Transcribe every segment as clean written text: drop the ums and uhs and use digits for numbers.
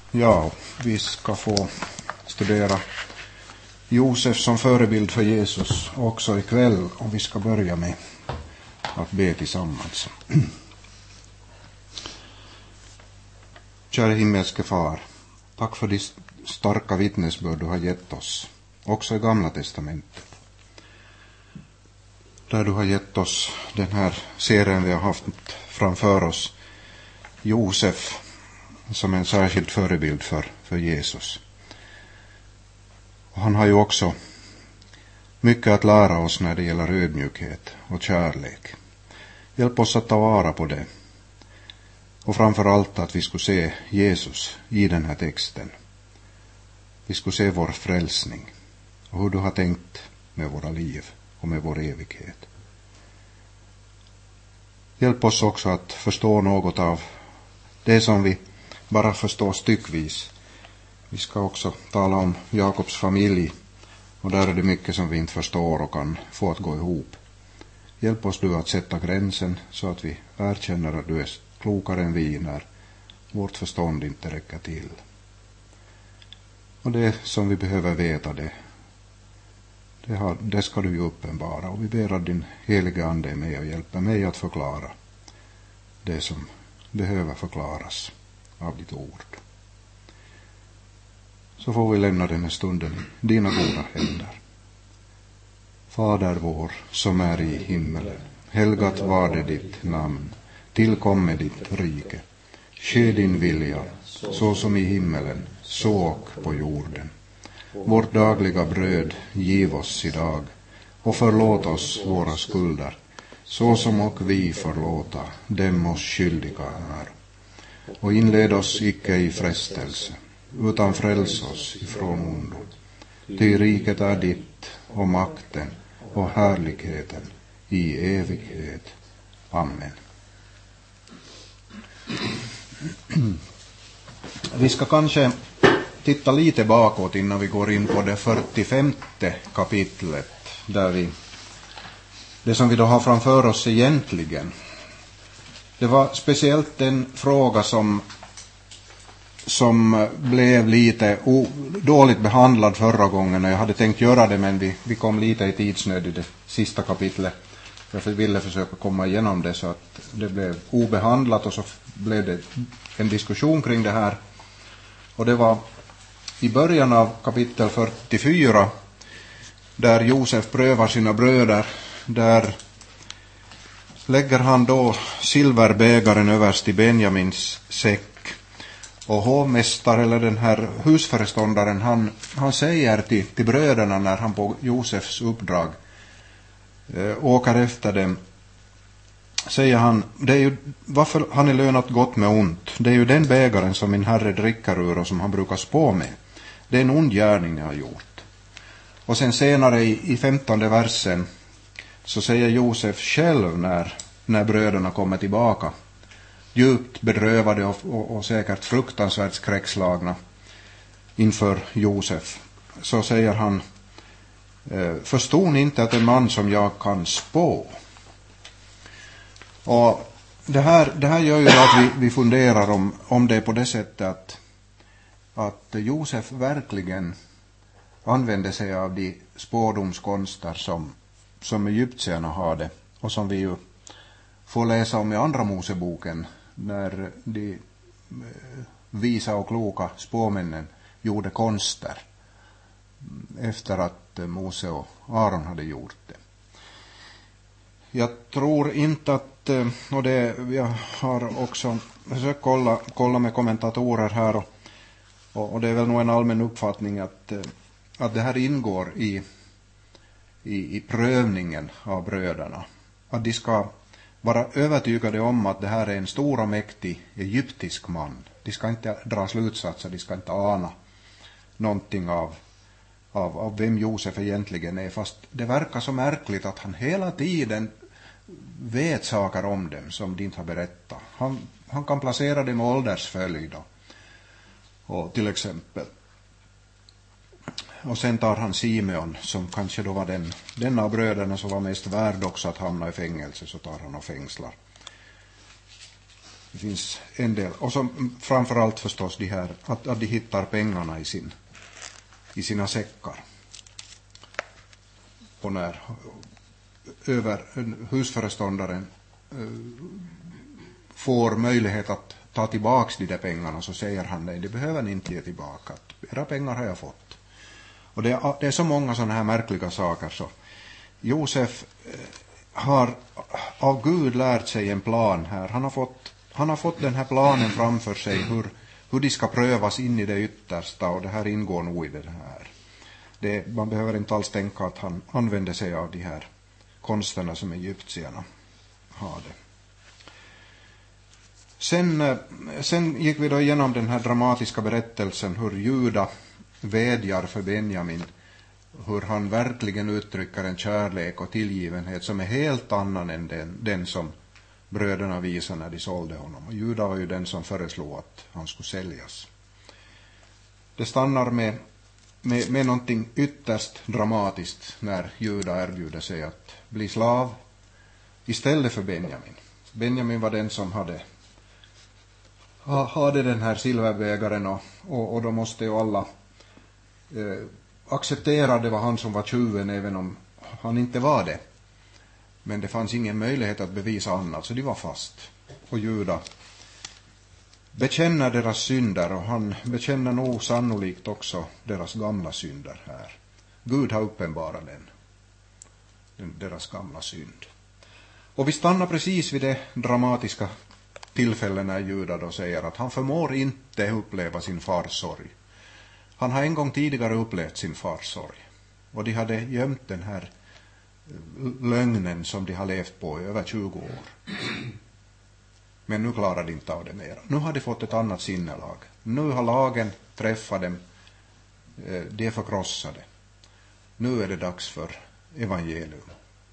Ja, vi ska få studera Josef som förebild för Jesus också ikväll, och vi ska börja med att be tillsammans. Kära himmelske far, tack för de starka vittnesbörd du har gett oss, också i Gamla testamentet. Där du har gett oss den här serien vi har haft framför oss, Josef som en särskild förebild för Jesus. Och han har ju också mycket att lära oss när det gäller ödmjukhet och kärlek. Hjälp oss att ta vara på det. Och framförallt att vi skulle se Jesus i den här texten. Vi skulle se vår frälsning och hur du har tänkt med våra liv och med vår evighet. Hjälp oss också att förstå något av det som vi bara förstår styckvis. Vi ska också tala om Jakobs familj, och där är det mycket som vi inte förstår och kan få att gå ihop. Hjälp oss du att sätta gränsen så att vi erkänner att du är klokare än vi när vårt förstånd inte räcker till. Och det som vi behöver veta, det ska du ju uppenbara, och vi ber att din heliga ande är med och hjälper mig att förklara det som behöver förklaras av ditt ord. Så får vi lämna den här stunden i dina goda händer. Fader vår som är i himmelen, helgat var det ditt namn, tillkomme ditt rike. Ske din vilja, så som i himmelen, så och på jorden. Vårt dagliga bröd giv oss idag, och förlåt oss våra skulder, så som och vi förlåta dem oss skyldiga är. Och inled oss icke i frestelse, utan fräls oss ifrån ondo. Ty riket är ditt, och makten och härligheten i evighet. Amen. Vi ska kanske titta lite bakåt innan vi går in på det 45:e kapitlet, där det som vi då har framför oss egentligen. Det var speciellt en fråga som blev lite dåligt behandlad förra gången när jag hade tänkt göra det, men vi kom lite i tidsnöd i det sista kapitlet. Jag ville försöka komma igenom det så att det blev obehandlat, och så blev det en diskussion kring det här. Och det var i början av kapitel 44 där Josef prövar sina bröder. Där lägger han då silverbägaren överst i Benjamins säck. Och hovmästare, eller den här husföreståndaren, han säger till bröderna när han på Josefs uppdrag åker efter dem, säger han, det är ju, varför har ni lönat gott med ont? Det är ju den bägaren som min herre dricker ur och som han brukar spå med. Det är en ond gärning ni har gjort. Och sen senare i 15:e versen så säger Josef själv när bröderna kommer tillbaka, djupt bedrövade och säkert fruktansvärt skräckslagna inför Josef, så säger han, förstod ni inte att en man som jag kan spå? Och det här gör ju att vi funderar om det är på det sättet att Josef verkligen använde sig av de spådomskonster som egyptierna hade, och som vi ju får läsa om i andra Moseboken, när de visa och kloka spåmännen gjorde konster efter att Mose och Aaron hade gjort det. Jag tror inte att, och det jag har också försökt kolla med kommentatorer här, och det är väl nog en allmän uppfattning att det här ingår i prövningen av bröderna. Att de ska vara övertygade om att det här är en stor och mäktig egyptisk man. De ska inte dra slutsatser, de ska inte ana någonting av vem Josef egentligen är. Fast det verkar så märkligt att han hela tiden vet saker om dem som de inte har berättat. Han kan placera dem i åldersföljd och till exempel. Och sen tar han Simeon, som kanske då var den av bröderna som var mest värd också att hamna i fängelse, så tar han och fängslar Det finns en del. Och så framförallt förstås de här, att de hittar pengarna i sina säckar. Och när husföreståndaren får möjlighet att ta tillbaks de där pengarna, så säger han: nej, det behöver ni inte ge tillbaka. Era pengar har jag fått. Och det är så många sådana här märkliga saker. Så Josef har av Gud lärt sig en plan här. Han har fått den här planen framför sig, hur de ska prövas in i det yttersta, och det här ingår nog i det här. Man behöver inte alls tänka att han använder sig av de här konsterna som egyptierna hade. Sen gick vi då igenom den här dramatiska berättelsen hur Juda vädjar för Benjamin, hur han verkligen uttrycker en kärlek och tillgivenhet som är helt annan än den som bröderna visade när de sålde honom. Och Juda var ju den som föreslog att han skulle säljas. Det stannar med någonting ytterst dramatiskt när Juda erbjuder sig att bli slav istället för Benjamin. Benjamin var den som hade den här silverbägaren, och då måste ju alla acceptera det var han som var tjuven, även om han inte var det. Men det fanns ingen möjlighet att bevisa annat, så de var fast. Och Juda bekänner deras synder, och han bekänner nog sannolikt också deras gamla synder här. Gud har uppenbarat deras gamla synd. Och vi stannar precis vid det dramatiska tillfället när Juda då säger att han förmår inte uppleva sin fars sorg. Han har en gång tidigare upplevt sin fars sorg, och de hade gömt den här lögnen som de har levt på i över 20 år. Men nu klarar de inte av det mer. Nu har de fått ett annat sinnelag. Nu har lagen träffat dem. De är förkrossade. Nu är det dags för evangelium.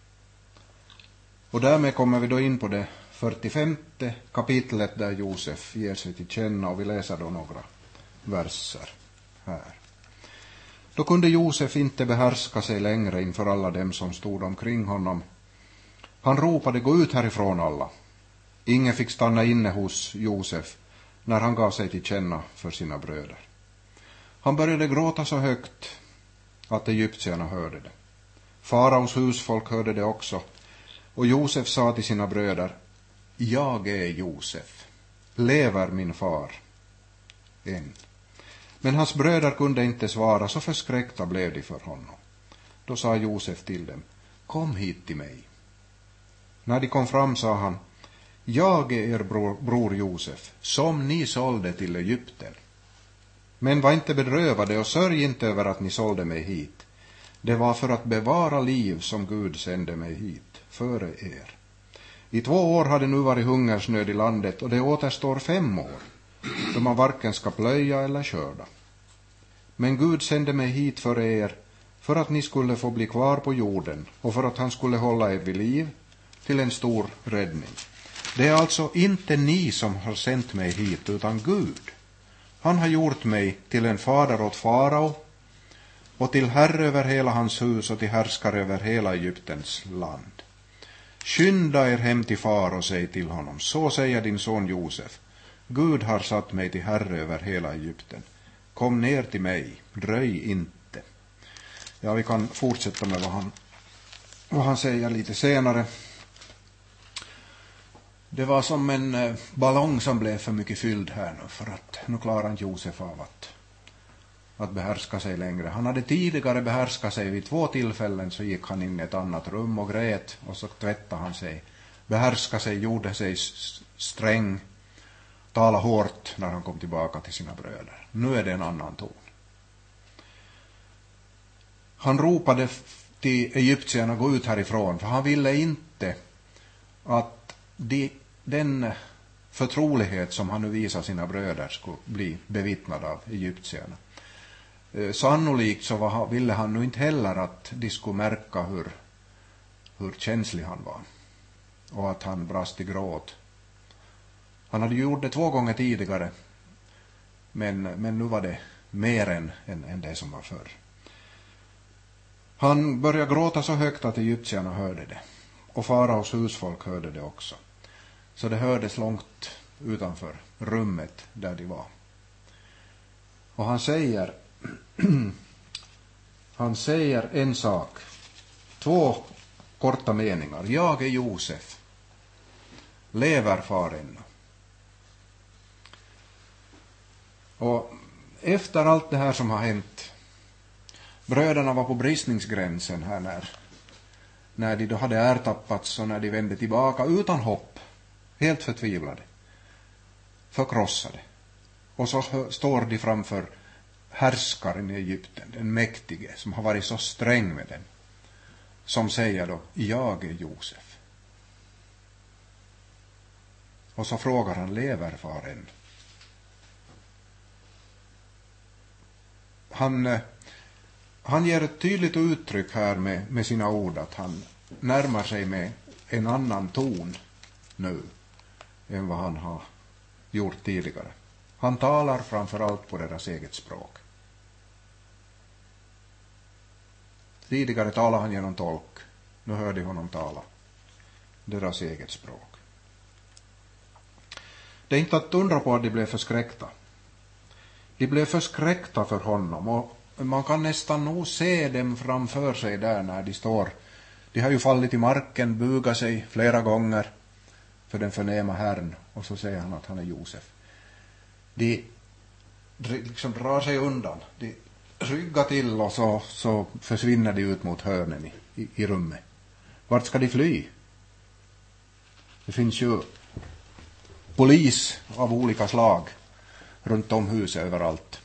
Och därmed kommer vi då in på det 45:e kapitlet där Josef ger sig till känna, och vi läser då några verser här. Då kunde Josef inte behärska sig längre inför alla dem som stod omkring honom. Han ropade: gå ut härifrån alla. Ingen fick stanna inne hos Josef när han gav sig till känna för sina bröder. Han började gråta så högt att egyptierna hörde det. Faraos husfolk hörde det också, och Josef sa till sina bröder: jag är Josef, lever min far än? Men hans bröder kunde inte svara, så förskräckta blev de för honom. Då sa Josef till dem: kom hit till mig. När de kom fram sa han: jag är er bror Josef, som ni sålde till Egypten. Men var inte bedrövade och sörj inte över att ni sålde mig hit. Det var för att bevara liv som Gud sände mig hit, före er. I 2 år har det nu varit hungersnöd i landet, och det återstår 5 år, då man varken ska plöja eller skörda. Men Gud sände mig hit för er, för att ni skulle få bli kvar på jorden, och för att han skulle hålla er vid liv till en stor räddning. Det är alltså inte ni som har sänt mig hit, utan Gud. Han har gjort mig till en fader åt farao, och till herre över hela hans hus, och till härskare över hela Egyptens land. Skynda er hem till far och säg till honom: så säger din son Josef, Gud har satt mig till herre över hela Egypten. Kom ner till mig, dröj inte. Ja, vi kan fortsätta med vad han säger lite senare. Det var som en ballong som blev för mycket fylld här nu, för att nu klarar inte Josef av att behärska sig längre. Han hade tidigare behärskat sig vid 2 tillfällen, så gick han in i ett annat rum och grät, och så tvättade han sig, behärskade sig, gjorde sig sträng, tala hårt när han kom tillbaka till sina bröder. Nu är det en annan ton. Han ropade till egyptierna: gå ut härifrån, för han ville inte att den förtrolighet som han nu visar sina bröder skulle bli bevittnad av egyptierna. Sannolikt så ville han nu inte heller att de skulle märka hur känslig han var, och att han brast i gråt. Han hade gjort det 2 gånger tidigare, men nu var det mer än det som var förr. Han började gråta så högt att egyptierna hörde det, och faraos husfolk hörde det också. Så det hördes långt utanför rummet där de var. Och han säger en sak. 2 korta meningar. Jag är Josef. Lever far ännu. Och efter allt det här som har hänt, bröderna var på bristningsgränsen här när de då hade ertappats och när de vände tillbaka utan hopp, helt förtvivlade, förkrossade. Och så står de framför härskaren i Egypten, den mäktige som har varit så sträng med dem, som säger då, jag är Josef. Och så frågar han, lever far än? Han ger ett tydligt uttryck här med sina ord, att han närmar sig med en annan ton nu än vad han har gjort tidigare. Han talar framförallt på deras eget språk. Tidigare talade han genom tolk. Nu hörde honom tala deras eget språk. Det är inte att undra på att de blev förskräckta. De blev förskräckta för honom, och man kan nästan nog se dem framför sig där när de står. De har ju fallit i marken, bugat sig flera gånger för den förnäma herrn, och så säger han att han är Josef. De liksom drar sig undan, de ryggar till, och så försvinner de ut mot hörnen i rummet. Vart ska de fly? Det finns ju polis av olika slag runt om huset överallt.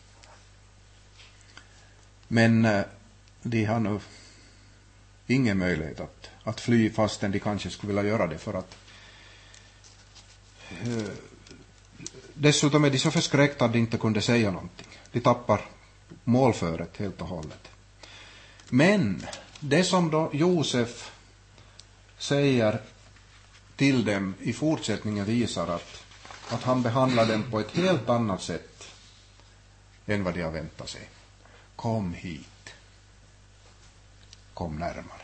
Men de har nu ingen möjlighet att fly, fastän de kanske skulle vilja göra det, för att dessutom är de så förskräckta att de inte kunde säga någonting. De tappar målföret helt och hållet. Men det som då Josef säger till dem i fortsättningen visar att han behandlar dem på ett helt annat sätt än vad de har väntat sig. Kom hit. Kom närmare.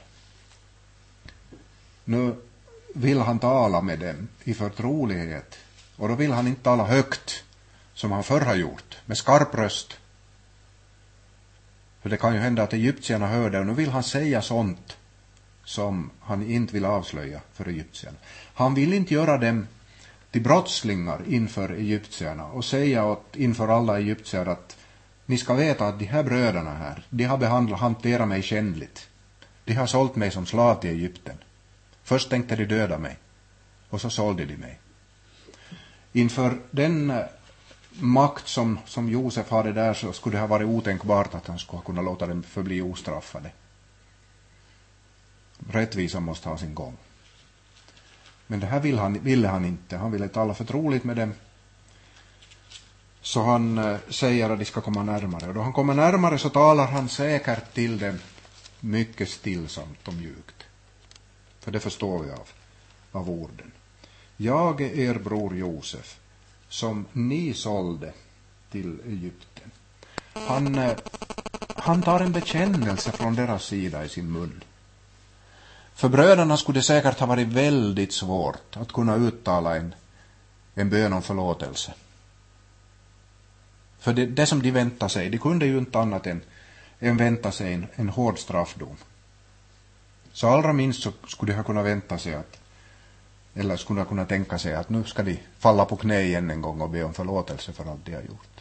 Nu vill han tala med dem i förtrolighet, och då vill han inte tala högt som han förr har gjort, med skarp röst. För det kan ju hända att egyptierna hör det, och nu vill han säga sånt som han inte vill avslöja för egyptierna. Han vill inte göra dem till brottslingar inför egyptierna och säga inför alla egyptier att ni ska veta att de här bröderna här, de har hanterat mig kännligt. De har sålt mig som slav till Egypten. Först tänkte de döda mig, och så sålde de mig. Inför den makt som Josef hade där, så skulle det ha varit otänkbart att han skulle kunna låta dem förbli ostraffade. Rättvisan måste ha sin gång. Men det här ville han inte. Han ville tala förtroligt med dem. Så han säger att de ska komma närmare. Och då han kommer närmare så talar han säkert till dem mycket stillsamt och mjukt. För det förstår vi av orden. Jag är er bror Josef, som ni sålde till Egypten. Han tar en bekännelse från deras sida i sin mun. För bröderna skulle det säkert ha varit väldigt svårt att kunna uttala en bön om förlåtelse. För det som de väntade sig, de kunde ju inte annat än vänta sig en hård straffdom. Så allra minst så skulle de ha kunnat vänta sig eller skulle kunna tänka sig att nu ska de falla på knä igen en gång och be om förlåtelse för allt de har gjort.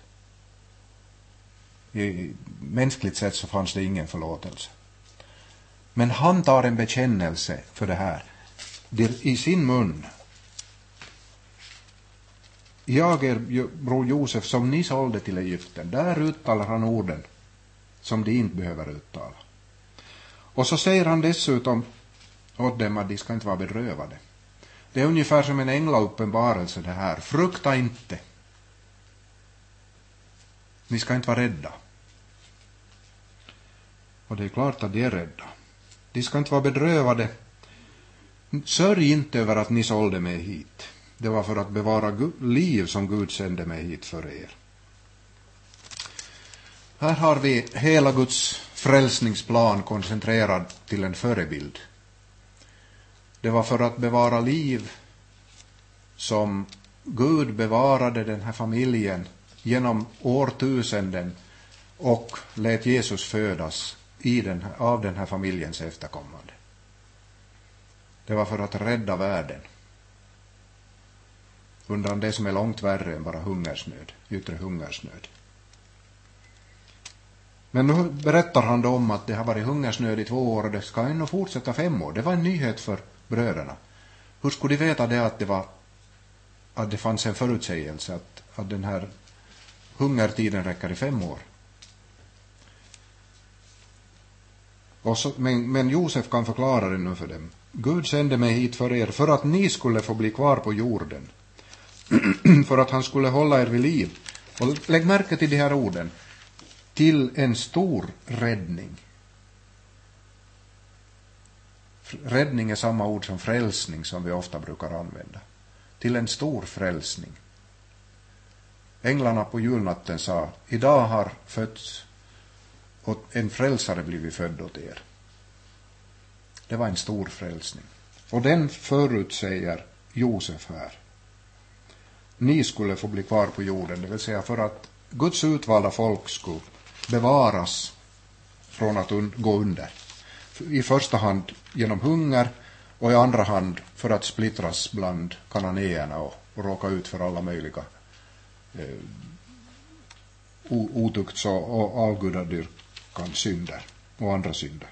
I mänskligt sett så fanns det ingen förlåtelse. Men han tar en bekännelse för det här. I sin mun. Jag är bror Josef som ni sålde till Egypten. Där uttalar han orden som de inte behöver uttala. Och så säger han dessutom åt dem att de ska inte vara bedrövade. Det är ungefär som en änglauppenbarelse det här. Frukta inte. Ni ska inte vara rädda. Och det är klart att de är rädda. De ska inte vara bedrövade. Sörj inte över att ni sålde mig hit. Det var för att bevara liv som Gud sände mig hit för er. Här har vi hela Guds frälsningsplan koncentrerad till en förebild. Det var för att bevara liv som Gud bevarade den här familjen genom årtusenden och lät Jesus födas av den här familjens efterkommande. Det var för att rädda världen undan det som är långt värre än bara hungersnöd, yttre hungersnöd. Men nu berättar han då om att det har varit hungersnöd i 2 år och det ska ännu fortsätta 5 år. Det var en nyhet för bröderna. Hur skulle de veta det att det fanns en förutsägelse att den här hungertiden räcker i 5 år? Och så, men Josef kan förklara det nu för dem. Gud sände mig hit för er för att ni skulle få bli kvar på jorden. För att han skulle hålla er vid liv. Och lägg märke till de här orden. Till en stor räddning. Räddning är samma ord som frälsning som vi ofta brukar använda. Till en stor frälsning. Änglarna på julnatten sa, idag har fötts och en frälsare blivit född åt er. Det var en stor frälsning. Och den förutsäger Josef här. Ni skulle få bli kvar på jorden, det vill säga för att Guds utvalda folk skulle bevaras från att gå under. I första hand genom hunger och i andra hand för att splittras bland kananéerna och råka ut för alla möjliga otukts- och avgudadyrkan synder och andra synder.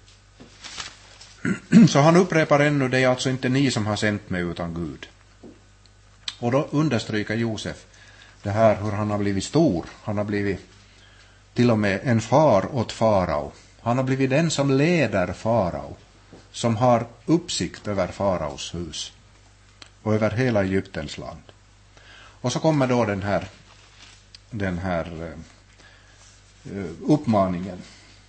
Så han upprepar ännu, det är alltså inte ni som har sänt mig utan Gud. Och då understryker Josef det här hur han har blivit stor. Han har blivit till och med en far åt farao. Han har blivit den som leder farao. Som har uppsikt över faraos hus. Och över hela Egyptens land. Och så kommer då den här uppmaningen.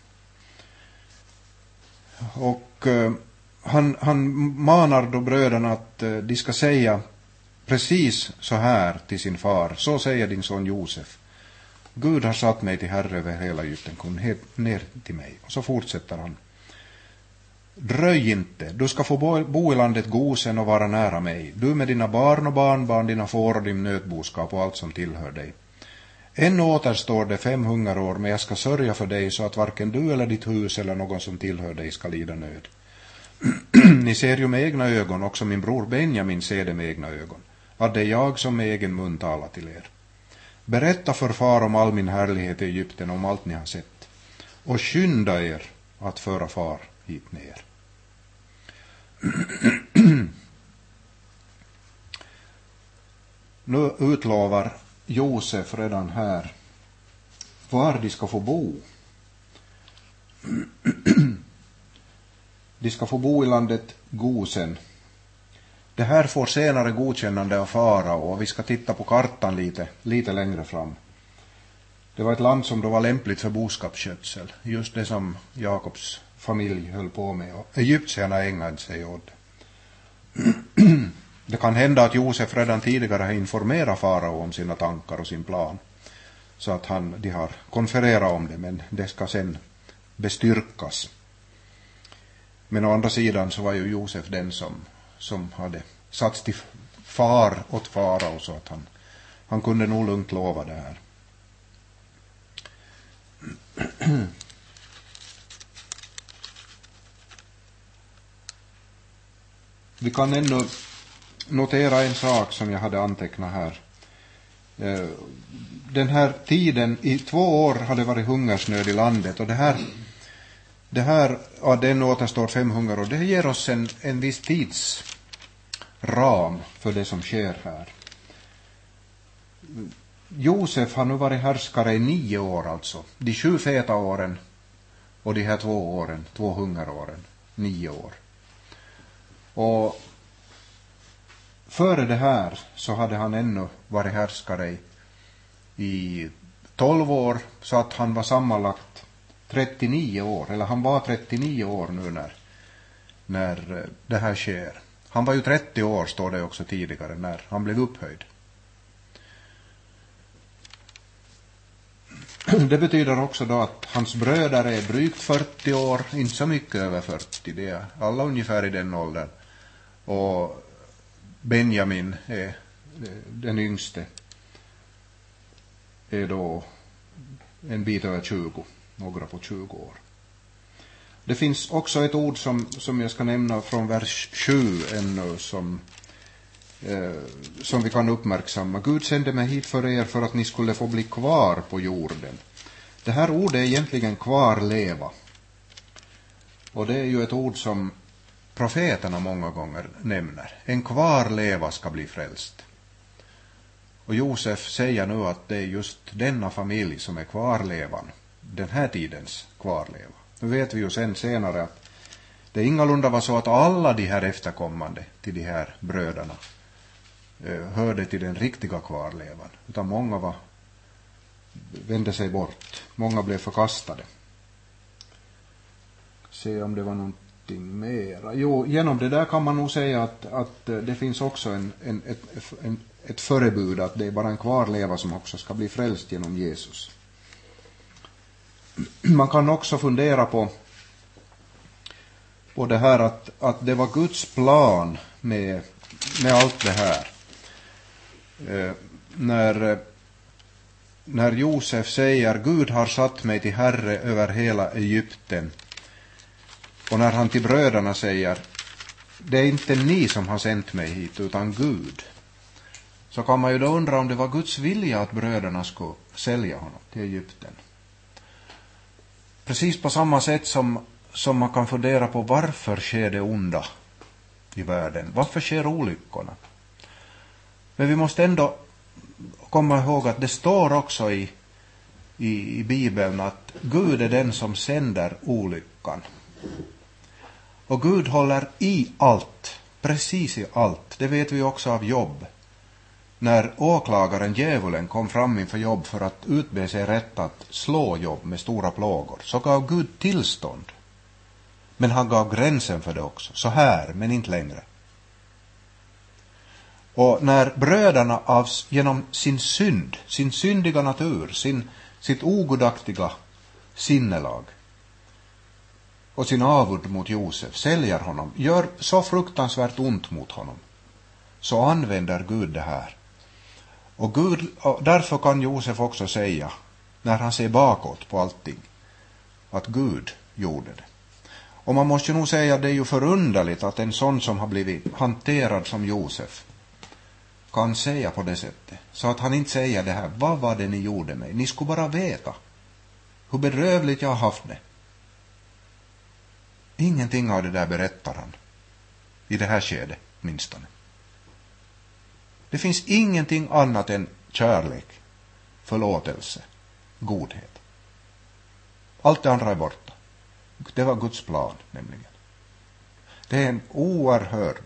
Och han manar då bröderna att de ska säga precis så här till sin far. Så säger din son Josef. Gud har satt mig till herre över hela Egypten. Kom ner till mig. Och så fortsätter han. Dröj inte. Du ska få bo i landet Gosen och vara nära mig. Du med dina barn och barnbarn, dina får och din nötboskap och allt som tillhör dig. Ännu återstår det 5 hungerår, men jag ska sörja för dig så att varken du eller ditt hus eller någon som tillhör dig ska lida nöd. Ni ser ju med egna ögon, också min bror Benjamin ser det med egna ögon, att det är jag som med egen mun talar till er. Berätta för far om all min härlighet i Egypten, om allt ni har sett. Och skynda er att föra far hit ner. Nu utlovar Josef redan här var de ska få bo. De ska få bo i landet Gosen. Det här får senare godkännande av farao och vi ska titta på kartan lite längre fram. Det var ett land som då var lämpligt för boskapsskötsel. Just det som Jakobs familj höll på med och egyptierna ägnade sig åt. Det kan hända att Josef redan tidigare har informerat farao om sina tankar och sin plan. Så att de har konfererat om det, men det ska sen bestyrkas. Men å andra sidan så var ju Josef den som hade satts till far åt farao, så att han kunde nog lugnt lova det här. Vi kan ännu notera en sak som jag hade antecknat här. Den här tiden, i 2 år hade varit hungersnöd i landet, och det här den återstår 5 hungerår. Det ger oss en viss tidsram för det som sker här. Josef har nu varit härskare i 9 år alltså. De 7 feta åren och de här 2 åren, 2 hungeråren, 9 år. Och före det här så hade han ännu varit härskare i 12 år, så att han var sammanlagt 39 år, eller han var 39 år nu när det här sker. Han var ju 30 år, står det också tidigare, när han blev upphöjd. Det betyder också då att hans bröder är drygt 40 år, inte så mycket över 40, det är alla ungefär i den åldern. Och Benjamin är den yngste är då en bit över 20, några på 20 år. Det finns också ett ord som jag ska nämna från vers 7 ännu som vi kan uppmärksamma. Gud sände mig hit för er för att ni skulle få bli kvar på jorden. Det här ordet är egentligen kvarleva. Och det är ju ett ord som profeterna många gånger nämner. En kvarleva ska bli frälst. Och Josef säger nu att det är just denna familj som är kvarlevan. Den här tidens kvarleva. Nu vet vi ju senare att det ingalunda var så att alla de här efterkommande till de här bröderna hörde till den riktiga kvarlevan. Utan många vände sig bort. Många blev förkastade. Se om det var någonting mera. Jo, genom det där kan man nog säga att det finns också ett förebud att det är bara en kvarleva som också ska bli frälst genom Jesus. Man kan också fundera på det här att det var Guds plan med allt det här. När Josef säger Gud har satt mig till herre över hela Egypten, och när han till bröderna säger det är inte ni som har sänt mig hit utan Gud, så kan man ju då undra om det var Guds vilja att bröderna skulle sälja honom till Egypten. Precis på samma sätt som man kan fundera på varför sker det onda i världen. Varför sker olyckorna? Men vi måste ändå komma ihåg att det står också i Bibeln att Gud är den som sänder olyckan. Och Gud håller i allt, precis i allt. Det vet vi också av Jobb. När åklagaren djävulen kom fram inför Jobb för att utbe sig rätt att slå Jobb med stora plågor, så gav Gud tillstånd. Men han gav gränsen för det också. Så här, men inte längre. Och när bröderna genom sin synd, sin syndiga natur, sitt ogudaktiga sinnelag och sin avund mot Josef säljer honom, gör så fruktansvärt ont mot honom, så använder Gud det här. Och därför kan Josef också säga, när han ser bakåt på allting, att Gud gjorde det. Och man måste nog säga att det är ju förunderligt att en sån som har blivit hanterad som Josef kan säga på det sättet. Så att han inte säger det här, vad var det ni gjorde mig? Ni skulle bara veta hur bedrövligt jag har haft det. Ingenting av det där berättar han. I det här skedet, minstone. Det finns ingenting annat än kärlek, förlåtelse, godhet. Allt det andra är borta. Det var Guds plan, nämligen. Det är en oerhörd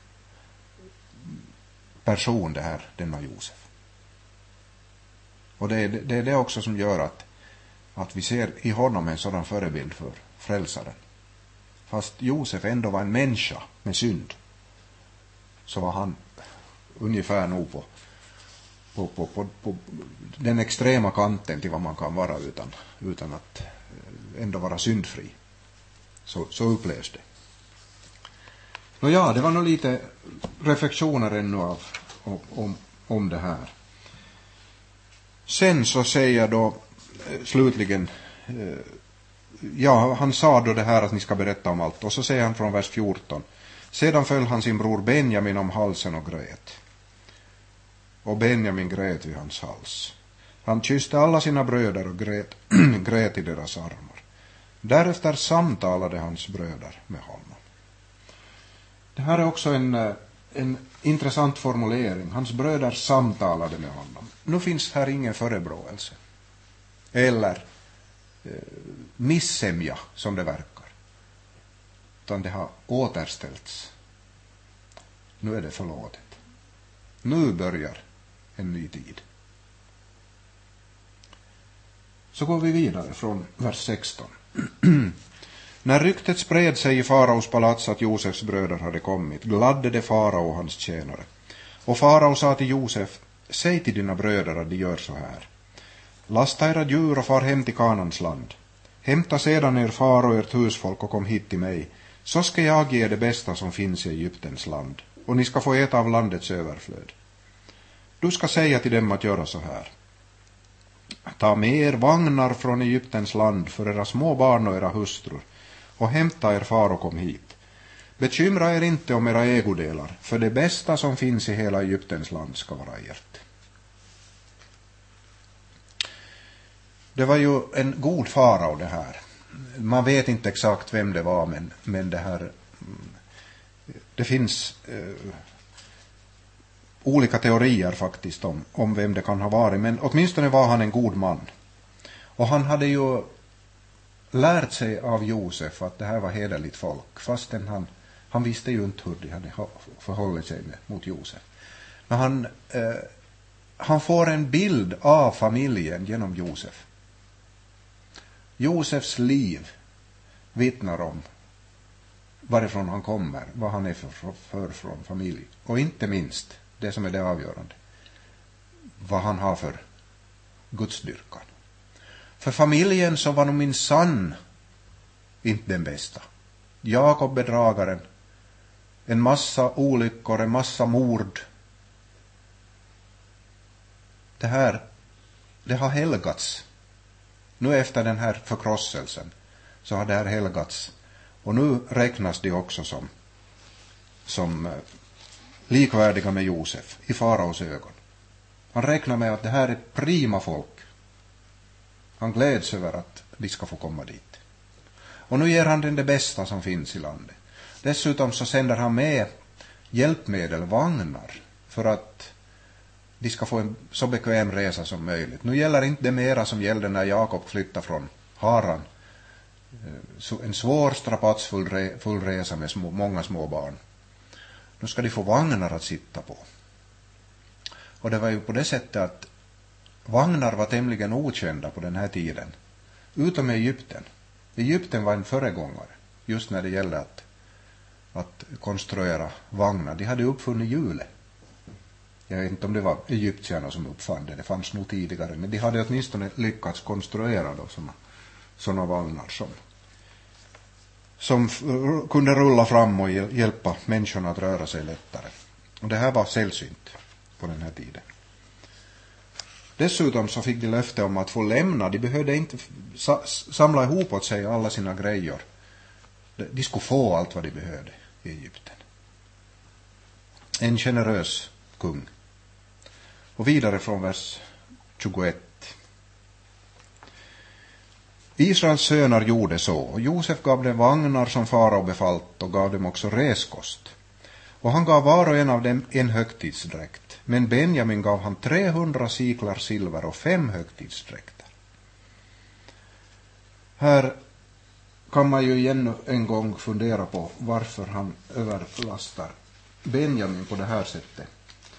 person det här, denna Josef. Och det är det också som gör att vi ser i honom en sådan förebild för frälsaren. Fast Josef ändå var en människa med synd, så var han ungefär nog på den extrema kanten till vad man kan vara utan att ändå vara syndfri. Så upplevs det. Det var nog lite reflektioner ännu om det här. Sen så säger jag då slutligen, han sa då det här att ni ska berätta om allt. Och så säger han från vers 14. Sedan föll han sin bror Benjamin om halsen och grät. Och Benjamin grät vid hans hals. Han kysste alla sina bröder och grät i deras armar. Därefter samtalade hans bröder med honom. Det här är också en intressant formulering. Hans bröder samtalade med honom. Nu finns här ingen förebråelse. Eller missämja som det verkar. Utan det har återställts. Nu är det förlåtet. Nu börjar en ny tid. Så går vi vidare från vers 16. När ryktet spred sig i faraos palats att Josefs bröder hade kommit, gladde det farao och hans tjänare. Och farao sa till Josef, säg till dina bröder att de gör så här. Lasta era djur och far hem till Kanans land. Hämta sedan er far och ert husfolk och kom hit till mig. Så ska jag ge det bästa som finns i Egyptens land. Och ni ska få äta av landets överflöd. Du ska säga till dem att göra så här. Ta med er vagnar från Egyptens land för era små barn och era hustrur och hämta er far och kom hit. Bekymra er inte om era ägodelar, för det bästa som finns i hela Egyptens land ska vara ert. Det var ju en god farao det här. Man vet inte exakt vem det var, men det här, det finns olika teorier faktiskt om vem det kan ha varit, men åtminstone var han en god man. Och han hade ju lärt sig av Josef att det här var hederligt folk, fastän han visste ju inte hur de hade förhållit sig mot Josef. Men han får en bild av familjen genom Josef. Josefs liv vittnar om varifrån han kommer, vad han är för från familj. Och inte minst, det som är det avgörande, vad han har för gudsdyrkan. För familjen så var nog minsann inte den bästa. Jakob bedragaren, en massa olyckor, en massa mord. Det har helgats. Nu efter den här förkrosselsen så har det här helgats. Och nu räknas det också som likvärdiga med Josef i faraos ögon. Han räknar med att det här är prima folk. Han gläds över att de ska få komma dit. Och nu ger han den det bästa som finns i landet. Dessutom så sänder han med hjälpmedel, vagnar, för att de ska få en så bekväm resa som möjligt. Nu gäller inte det mera som gällde när Jakob flyttade från Haran. En svår strapatsfull resa med många små barn. Nu ska de få vagnar att sitta på. Och det var ju på det sättet att vagnar var tämligen okända på den här tiden. Utom Egypten. Egypten var en föregångare just när det gällde att konstruera vagnar. De hade uppfunnit hjulet. Jag vet inte om det var egyptierna som uppfann det. Det fanns nog tidigare. Men de hade åtminstone lyckats konstruera då såna vagnar som kunde rulla fram och hjälpa människorna att röra sig lättare. Och det här var sällsynt på den här tiden. Dessutom så fick de löfte om att få lämna. De behövde inte samla ihop åt sig alla sina grejer. De skulle få allt vad de behövde i Egypten. En generös kung. Och vidare från vers 21. Israels söner gjorde så, och Josef gav dem vagnar som farao befallt och gav dem också reskost. Och han gav var och en av dem en högtidsdräkt, men Benjamin gav han 300 siklar silver och 5 högtidsdräkter. Här kan man ju igen en gång fundera på varför han överlastar Benjamin på det här sättet.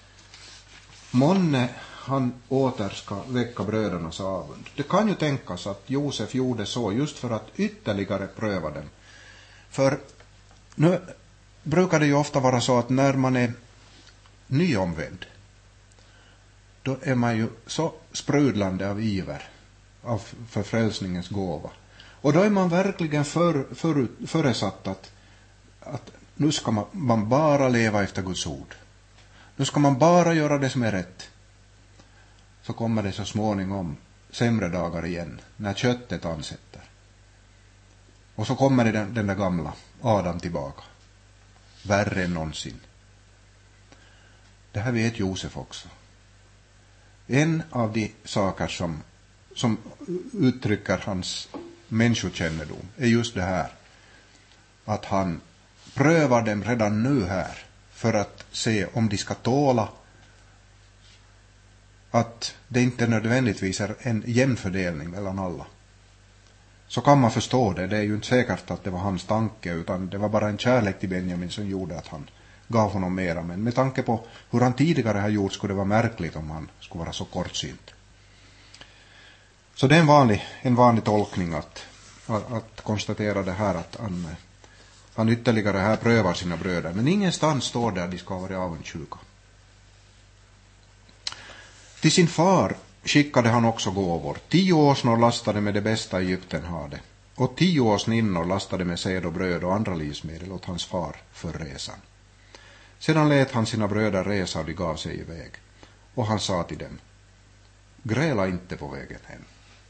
Månne han åter ska väcka brödernas avund. Det kan ju tänkas att Josef gjorde så just för att ytterligare pröva dem. För nu brukar det ju ofta vara så att när man är nyomvänd, då är man ju så sprudlande av iver för frälsningens gåva. Och då är man verkligen föresatt att nu ska man bara leva efter Guds ord. Nu ska man bara göra det som är rätt. Så kommer det så småningom sämre dagar igen, när köttet ansätter. Och så kommer det den där gamla Adam tillbaka. Värre än någonsin. Det här vet Josef också. En av de saker som uttrycker hans människokännedom är just det här. Att han prövar dem redan nu här för att se om de ska tåla att det inte nödvändigtvis är en jämn fördelning mellan alla. Så kan man förstå det. Det är ju inte säkert att det var hans tanke, utan det var bara en kärlek till Benjamin som gjorde att han gav honom mera. Men med tanke på hur han tidigare har gjort skulle det vara märkligt om han skulle vara så kortsynt. Så det är en vanlig tolkning att konstatera det här, att han ytterligare här prövar sina bröder. Men ingenstans står det att de ska vara avundsjuka. Till sin far skickade han också gåvor. 10 årsnor lastade med det bästa Egypten hade. Och 10 årsninnor lastade med säd och bröd och andra livsmedel åt hans far för resan. Sedan lät han sina bröder resa och de gav sig iväg. Och han sa till dem: gräla inte på vägen hem.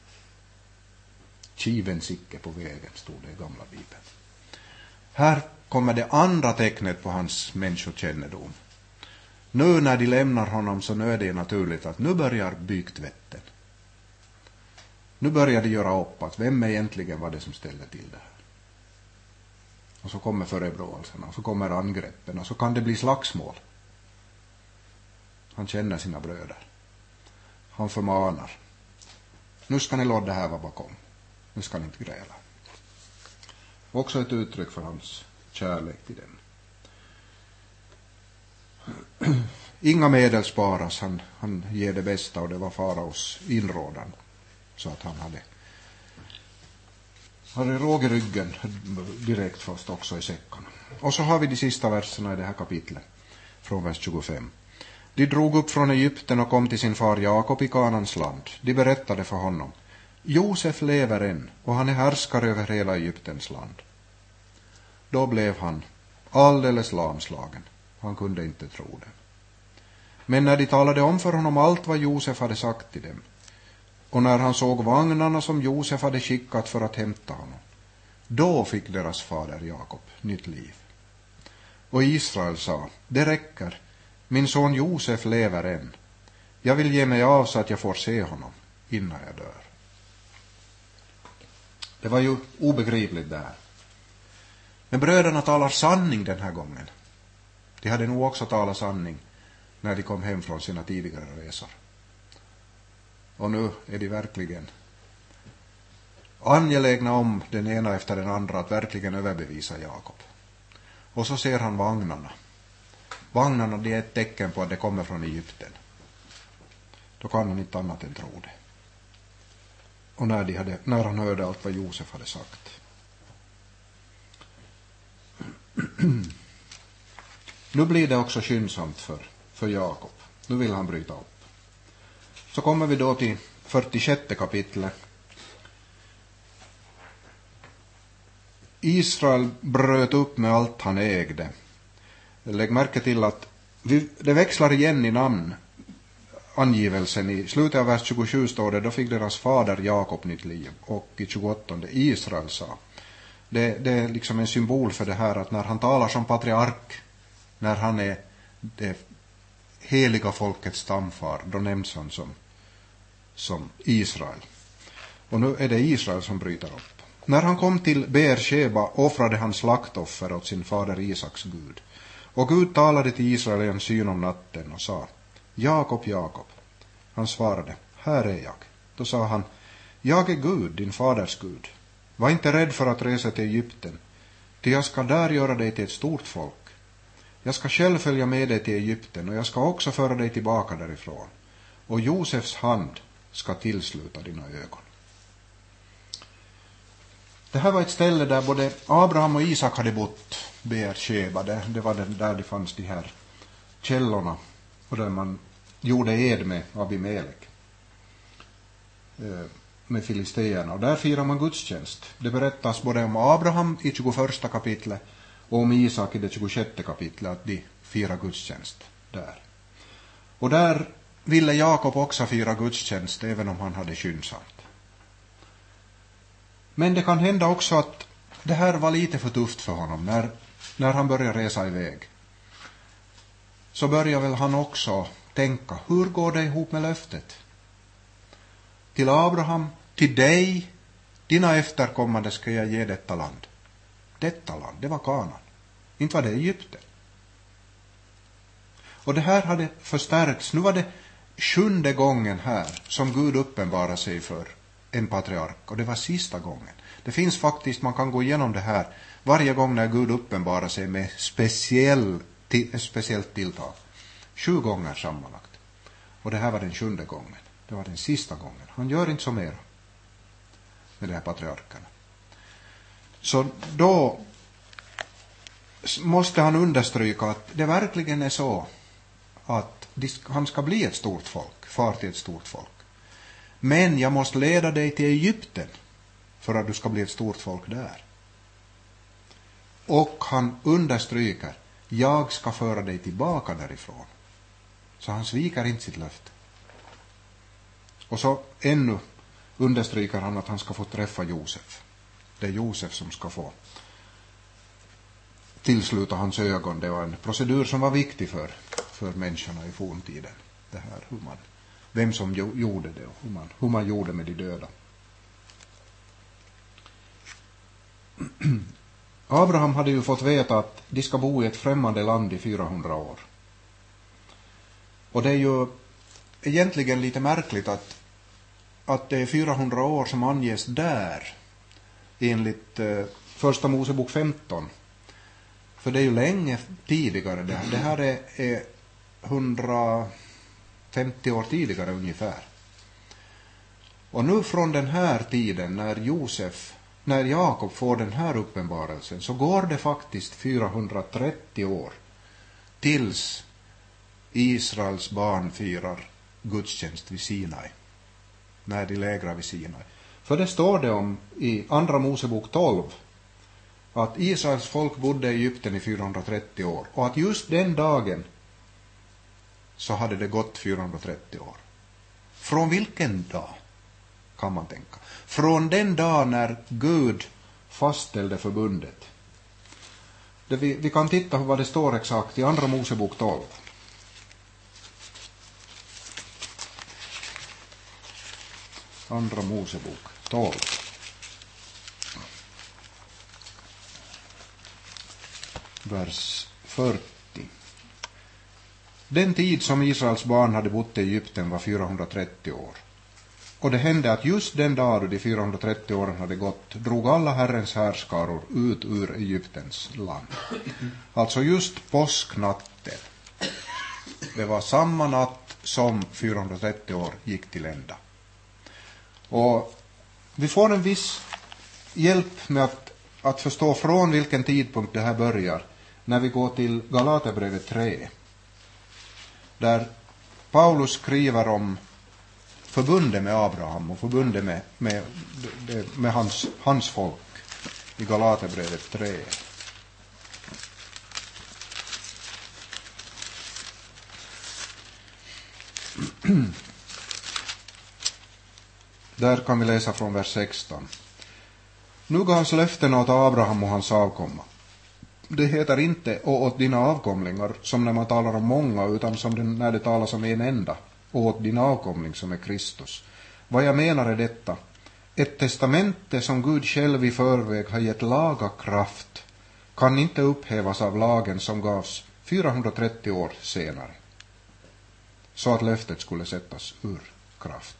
Kivens icke på vägen, stod det i gamla Bibeln. Här kommer det andra tecknet på hans människokännedom. Nu när de lämnar honom så nu är det naturligt att nu börjar byktvätten. Nu börjar de göra upp att vem egentligen var det som ställde till det här. Och så kommer förebråelserna, och så kommer angreppen, och så kan det bli slagsmål. Han känner sina bröder. Han förmanar: nu ska ni låta det här vara bakom. Nu ska ni inte gräla. Också ett uttryck för hans kärlek till dem. Inga medel sparas, han ger det bästa, och det var faraos inrådan. Så att han hade råg i ryggen direkt först också i säckarna. Och så har vi de sista verserna i det här kapitlet, från vers 25. De drog upp från Egypten och kom till sin far Jakob i Kanans land. De berättade för honom: Josef lever än, och han är härskare över hela Egyptens land. Då blev han alldeles lamslagen. Han kunde inte tro det. Men när de talade om för honom allt vad Josef hade sagt till dem, och när han såg vagnarna som Josef hade skickat för att hämta honom, då fick deras fader Jakob nytt liv. Och Israel sa: det räcker, min son Josef lever än. Jag vill ge mig av så att jag får se honom innan jag dör. Det var ju obegripligt där. Men bröderna talar sanning den här gången. De hade nog också talat sanning när de kom hem från sina tidigare resor. Och nu är de verkligen angelägna om den ena efter den andra att verkligen överbevisa Jakob. Och så ser han vagnarna. Vagnarna, det är ett tecken på att det kommer från Egypten. Då kan han inte annat än tro det. Och när han hörde allt vad Josef hade sagt. Nu blir det också skyndsamt för Jakob. Nu vill han bryta upp. Så kommer vi då till 46 kapitlet. Israel bröt upp med allt han ägde. Lägg märke till att det växlar igen i namn. Angivelsen i slutet av vers 27 står det: då fick deras fader Jakob nytt liv. Och i 28 Israel sa. Det är liksom en symbol för det här att när han talar som patriark, när han är det heliga folkets stamfar, då nämns han som Israel. Och nu är det Israel som bryter upp. När han kom till Beersheba offrade han slaktoffer åt sin fader Isaks Gud. Och Gud talade till Israel i en syn om natten och sa: Jakob, Jakob. Han svarade: här är jag. Då sa han: jag är Gud, din faders Gud. Var inte rädd för att resa till Egypten, ty jag ska där göra dig till ett stort folk. Jag ska själv följa med dig till Egypten, och jag ska också föra dig tillbaka därifrån. Och Josefs hand ska tillsluta dina ögon. Det här var ett ställe där både Abraham och Isak hade bott, Beersheba. Det var där det fanns de här källorna, och där man gjorde ed med Abimelek, med filisteerna. Och där firar man gudstjänst. Det berättas både om Abraham i 21 kapitlet och om Isak i det 26 kapitlet att de firar gudstjänst där. Och där ville Jakob också fira gudstjänst, även om han hade skyndsamt. Men det kan hända också att det här var lite för tufft för honom när han började resa iväg. Så börjar väl han också tänka: hur går det ihop med löftet? Till Abraham, till dig, dina efterkommande ska jag ge detta land. Detta land, det var Kanaan. Inte var det Egypten. Och det här hade förstärkts. Nu var det 7:e gången här som Gud uppenbarar sig för en patriark. Och det var sista gången. Det finns faktiskt, man kan gå igenom det här varje gång när Gud uppenbarar sig med speciellt tilltag. 7 gånger sammanlagt. Och det här var den 7:e gången. Det var den sista gången. Han gör inte så mer med de här patriarkerna. Så då måste han understryka att det verkligen är så att han ska bli ett stort folk, far till ett stort folk. Men jag måste leda dig till Egypten för att du ska bli ett stort folk där. Och han understryker: jag ska föra dig tillbaka därifrån. Så han sviker inte sitt löfte. Och så ännu understryker han att han ska få träffa Josef. Det är Josef som ska få tillsluta hans ögon. Det var en procedur som var viktig för människorna i forntiden. Det här, vem som gjorde det och hur man gjorde med de döda. Abraham hade ju fått veta att de ska bo i ett främmande land i 400 år. Och det är ju egentligen lite märkligt att det är 400 år som anges där enligt första Mosebok 15. För det är ju länge tidigare det här. Det här är 150 år tidigare ungefär. Och nu från den här tiden när Jakob får den här uppenbarelsen, så går det faktiskt 430 år tills Israels barn firar gudstjänst vid Sinai. När de lägrar vid Sinai. För det står det om i andra Mosebok 12 att Israels folk bodde i Egypten i 430 år. Och att just den dagen så hade det gått 430 år. Från vilken dag kan man tänka? Från den dag när Gud fastställde förbundet. Vi kan titta på vad det står exakt i andra Mosebok 12. Andra Mosebok 12. Vers 40. Den tid som Israels barn hade bott i Egypten var 430 år. Och det hände att just den dag då de 430 åren hade gått drog alla Herrens härskaror ut ur Egyptens land. Alltså just påsknatten. Det var samma natt som 430 år gick till ända. Och vi får en viss hjälp med att förstå från vilken tidpunkt det här börjar när vi går till Galaterbrevet 3. Där Paulus skriver om förbundet med Abraham och förbundet med hans folk i Galaterbrevet 3. Där kan vi läsa från vers 16. Nu gavs löften åt Abraham och hans avkomma. Det heter inte åt dina avkomlingar som när man talar om många, utan som när det talas om en enda, åt din avkomling som är Kristus. Vad jag menar är detta: ett testamente som Gud själv i förväg har gett laga kraft kan inte upphävas av lagen som gavs 430 år senare, så att löftet skulle sättas ur kraft.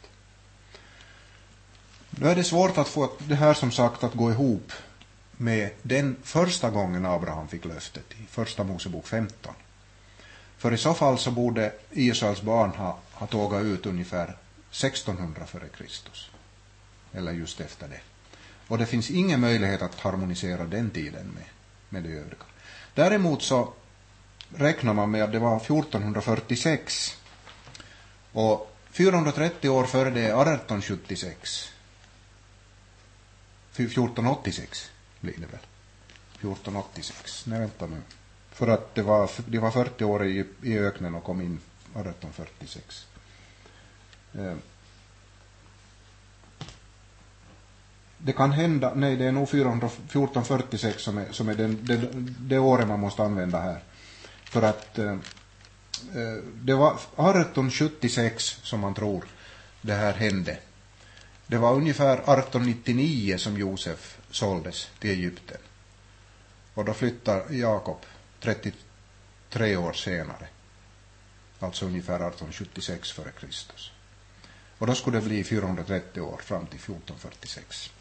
Nu är det svårt att få det här som sagt att gå ihop med den första gången Abraham fick löftet i första Mosebok 15. För i så fall så borde Israels barn ha tågat ut ungefär 1600 före Kristus. Eller just efter det. Och det finns ingen möjlighet att harmonisera den tiden med det övriga. Däremot så räknar man med att det var 1446. Och 430 år före det är 1876. 1486 blir det väl. 1486. Nej, vänta nu. För att det var 40 år i öknen och kom in 1846. Det kan hända, nej det är nog 1446 som är det året man måste använda här. För att det var 1876 som man tror det här hände. Det var ungefär 1899 som Josef såldes till Egypten. Och då flyttar Jakob 33 år senare. Alltså ungefär 1876 före Kristus. Och då skulle det bli 430 år fram till 1446.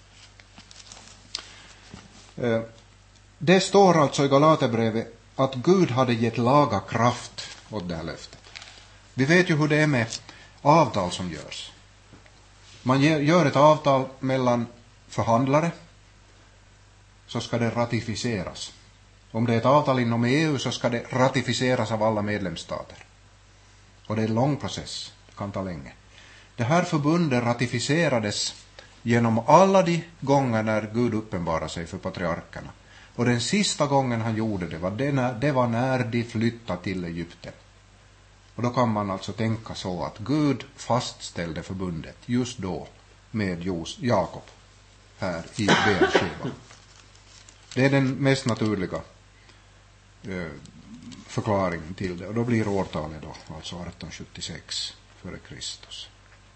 Det står alltså i Galaterbrevet att Gud hade gett laga kraft åt det här löftet. Vi vet ju hur det är med avtal som görs. Man gör ett avtal mellan förhandlare, så ska det ratificeras. Om det är ett avtal inom EU så ska det ratificeras av alla medlemsstater. Och det är en lång process, det kan ta länge. Det här förbundet ratificerades genom alla de gånger när Gud uppenbarade sig för patriarkerna. Och den sista gången han gjorde det var när de flyttade till Egypten. Och då kan man alltså tänka så att Gud fastställde förbundet just då med Jakob här i Beersheba. Det är den mest naturliga förklaringen till det. Och då blir årtalet då, alltså 1876 före Kristus.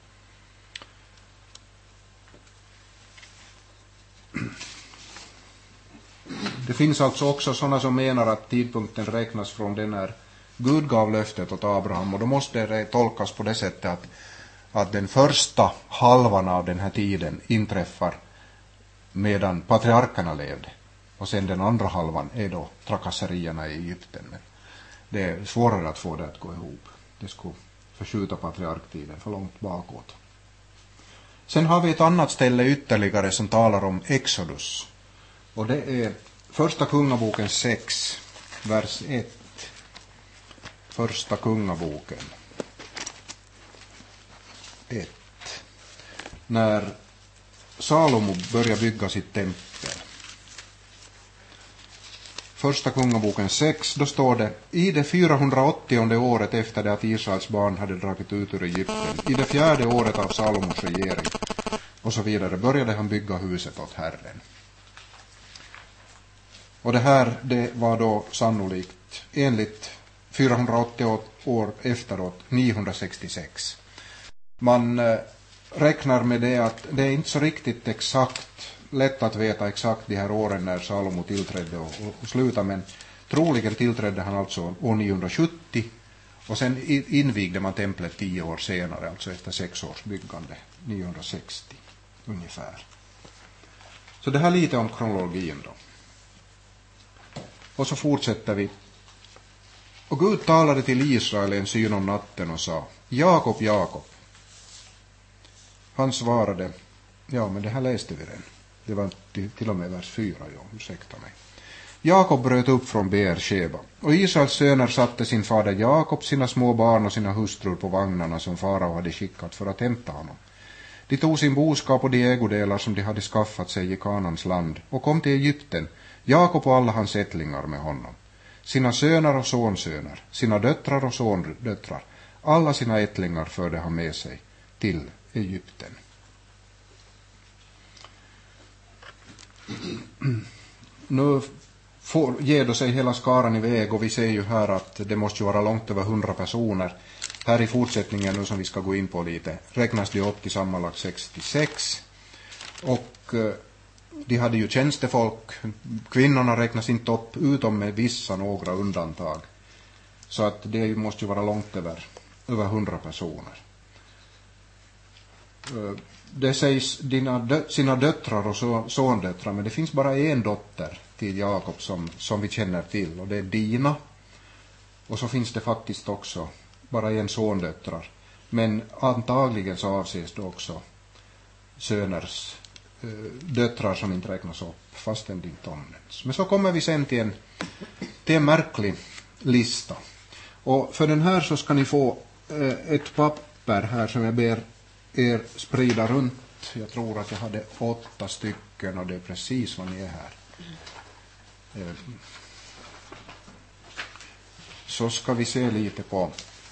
Det finns alltså också sådana som menar att tidpunkten räknas från den när Gud gav löftet åt Abraham, och då måste det tolkas på det sättet att den första halvan av den här tiden inträffar medan patriarkerna levde, och sen den andra halvan är då trakasserierna i Egypten. Men det är svårare att få det att gå ihop. Det skulle förskjuta patriarktiden för långt bakåt. Sen har vi ett annat ställe ytterligare som talar om Exodus, och det är första kungaboken 6, vers 1. Första kungaboken 1. När Salomo börjar bygga sitt tempel. Första kungaboken 6, då står det: i det 480:e året efter det att Israels barn hade dragit ut ur Egypten, i det 4:e året av Salomos regering, och så vidare, började han bygga huset åt Herren. Och det här, det var då sannolikt enligt 480 år efteråt 966. Man räknar med det att det är inte så riktigt exakt, lätt att veta exakt de här åren när Salomo tillträdde och slutade, men troligen tillträdde han alltså år 970, och sen invigde man templet 10 år senare, alltså efter 6 års byggande, 960 ungefär. Så det här lite om kronologin då. Och så fortsätter vi. Och Gud talade till Israel en syn om natten och sa: Jakob, Jakob. Han svarade, ja men det här läste vi redan. Det var till och med vers 4, ursäkta mig. Jakob bröt upp från Beersheba, och Israels söner satte sin fader Jakob, sina små barn och sina hustrur på vagnarna som farao hade skickat för att hämta honom. De tog sin boskap och de ägodelar som de hade skaffat sig i Kanans land och kom till Egypten, Jakob och alla hans ättlingar med honom. Sina söner och sonsöner, sina döttrar och sondöttrar, alla sina ättlingar förde han med sig till Egypten. Nu ger då sig hela skaran iväg, och vi ser ju här att det måste vara långt över 100 personer. Här i fortsättningen nu som vi ska gå in på lite räknas det upp till sammanlagt 66. Och de hade ju tjänstefolk, kvinnorna räknas inte upp utom med vissa några undantag. Så att det måste ju vara långt över 100 personer. Det sägs sina döttrar och sondöttrar, men det finns bara en dotter till Jakob som vi känner till, och det är Dina. Och så finns det faktiskt också bara en sondöttrar, men antagligen så avses det också söners döttrar som inte räknas upp fastän det inte omnämns. Men så kommer vi sen till en märklig lista, och för den här så ska ni få ett papper här som jag ber er sprida runt. Jag tror att jag hade 8 stycken, och det är precis vad ni är här. Så ska vi se lite på.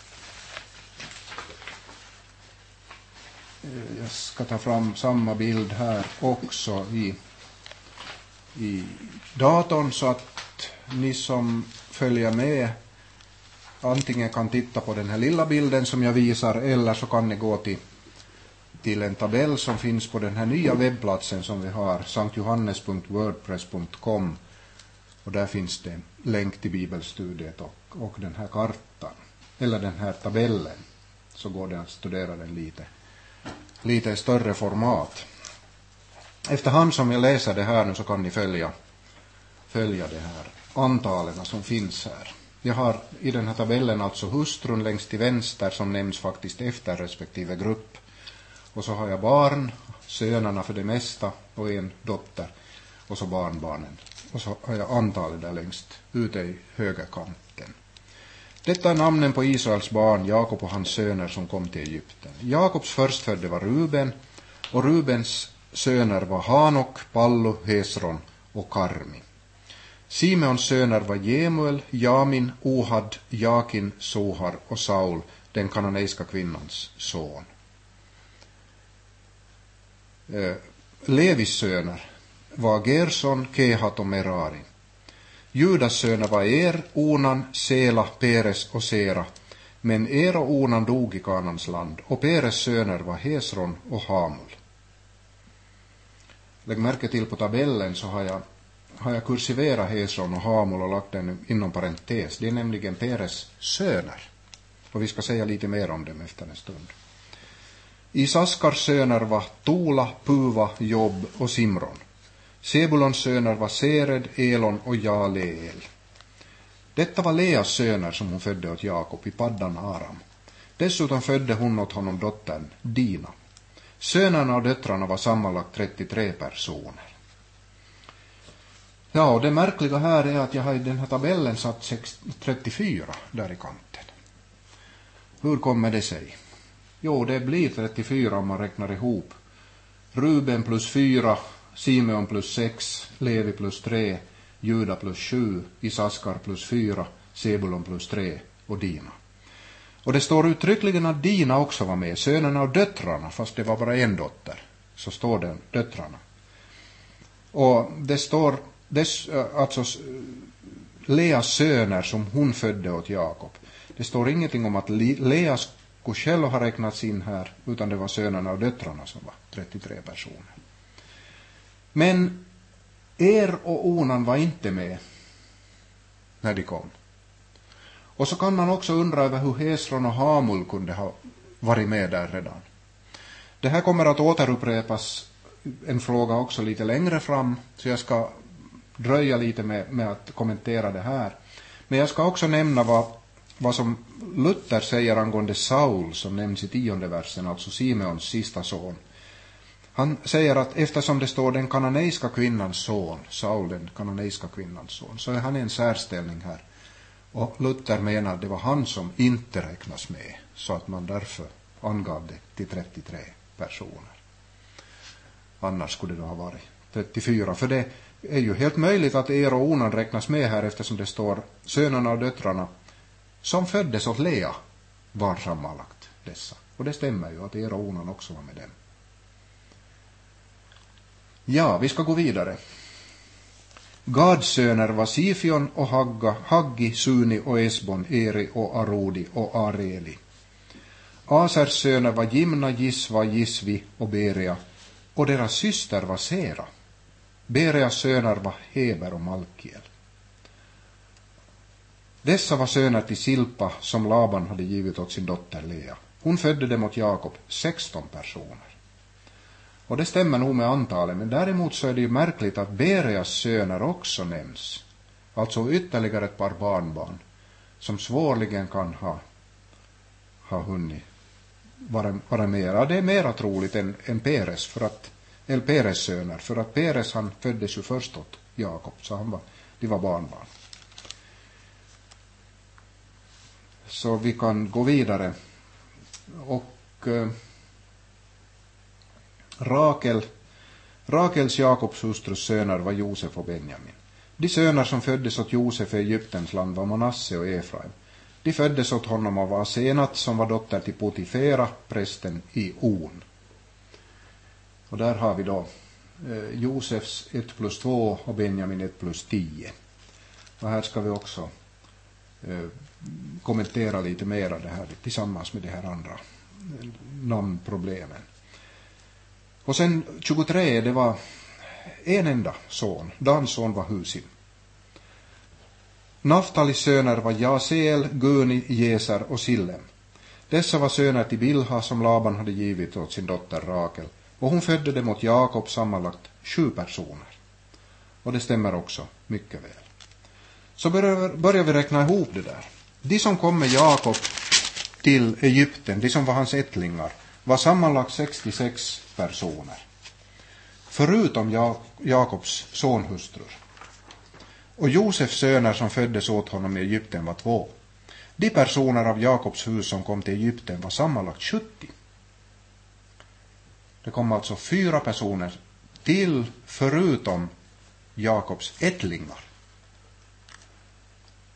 Jag ska ta fram samma bild här också i datorn, så att ni som följer med antingen kan titta på den här lilla bilden som jag visar, eller så kan ni gå till en tabell som finns på den här nya webbplatsen som vi har, sanktjohannes.wordpress.com, och där finns det en länk till bibelstudiet och den här kartan, eller den här tabellen, så går det att studera den lite större format. Efterhand som jag läser det här nu så kan ni följa det här antalen som finns här. Jag har i den här tabellen alltså hustrun längst till vänster som nämns faktiskt efter respektive grupp. Och så har jag barn, sönerna för det mesta och en dotter, och så barnbarnen. Och så har jag antalet där längst ute i högerkanten. Detta är namnen på Israels barn, Jakob och hans söner som kom till Egypten. Jakobs förstfödde var Ruben, och Rubens söner var Hanok, Pallu, Hesron och Karmi. Simeons söner var Jemuel, Jamin, Ohad, Jakin, Sohar och Saul, den kananeiska kvinnans son. Levis söner var Gerson, Kehat och Merari. Judas söner var Onan, Sela, Peres och Sera. Men och Onan dog i Kanans land, och Peres söner var Hesron och Hamul. Lägg märke till på tabellen så har jag kursiverat Hesron och Hamul och lagt den inom parentes. Det är nämligen Peres söner. Och vi ska säga lite mer om dem efter en stund. Isaskars söner var Tola, Puva, Job och Simron. Sebulons söner var Sered, Elon och Jaleel. Detta var Leas söner som hon födde åt Jakob i Paddan Aram. Dessutom födde hon åt honom dottern Dina. Sönerna och döttrarna var sammanlagt 33 personer. Ja, och det märkliga här är att jag har i den här tabellen satt 34 där i kanten. Hur kommer det sig? Jo, det blir 34 om man räknar ihop. Ruben plus 4, Simeon plus 6, Levi plus 3, Juda plus 7, Isaskar plus 4, Sebulon plus 3 och Dina. Och det står uttryckligen att Dina också var med, sönerna och döttrarna, fast det var bara en dotter. Så står det döttrarna. Och det står alltså Leas söner som hon födde åt Jakob. Det står ingenting om att Lea skulle själv ha räknats in här, utan det var sönerna och döttrarna som var 33 personer. Men och Onan var inte med när de kom. Och så kan man också undra över hur Hesron och Hamul kunde ha varit med där redan. Det här kommer att återupprepas en fråga också lite längre fram, så jag ska dröja lite med att kommentera det här. Men jag ska också nämna vad som Luther säger angående Saul, som nämns i 10:e versen, alltså Simeons sista son. Han säger att eftersom det står den kananeiska kvinnans son, Saul den kananeiska kvinnans son, så är han en särställning här. Och Luther menar att det var han som inte räknas med, så att man därför angav det till 33 personer. Annars skulle det ha varit 34, för det är ju helt möjligt att och Onan räknas med här, eftersom det står sönerna och döttrarna som föddes åt Lea var sammanlagt dessa. Och det stämmer ju att och Onan också var med dem. Ja, vi ska gå vidare. Gads söner var Sifion och Haggi, Suni och Esbon, Eri och Arodi och Areli. Asers söner var Jimna, Gisva, Gisvi och Berea, och deras syster var Sera. Bereas söner var Heber och Malkiel. Dessa var söner till Silpa som Laban hade givit åt sin dotter Lea. Hon födde dem åt Jakob, 16 personer. Och det stämmer nog med antalet, men däremot så är det ju märkligt att Bereas söner också nämns. Alltså ytterligare ett par barnbarn som svårligen kan ha hunnit vara mera. Det är mera troligt än Peres, eller Peres söner, för att Peres han föddes ju först åt Jakob, så de var barnbarn. Så vi kan gå vidare. Och Rakels Jakobs hustrus söner var Josef och Benjamin. De söner som föddes åt Josef i Egyptens land var Manasse och Efraim. De föddes åt honom av Asenat som var dotter till Potifera, prästen i On. Och där har vi då Josefs 1+2 och Benjamin 1+10. Och här ska vi också kommentera lite mer av det här tillsammans med de här andra namnproblemen. Och sen 23, det var en enda son. Dans son var Husim. Naftalis söner var Jaseel, Guni, Jeser och Sillem. Dessa var söner till Bilha som Laban hade givit åt sin dotter Rakel. Och hon födde dem åt Jakob sammanlagt 7 personer. Och det stämmer också mycket väl. Så börjar vi räkna ihop det där. De som kom med Jakob till Egypten, de som var hans ättlingar, var sammanlagt 66 personer. Förutom Jakobs sonhustrur. Och Josefs söner som föddes åt honom i Egypten var 2. De personer av Jakobs hus som kom till Egypten var sammanlagt 70. Det kom alltså 4 personer till förutom Jakobs ättlingar.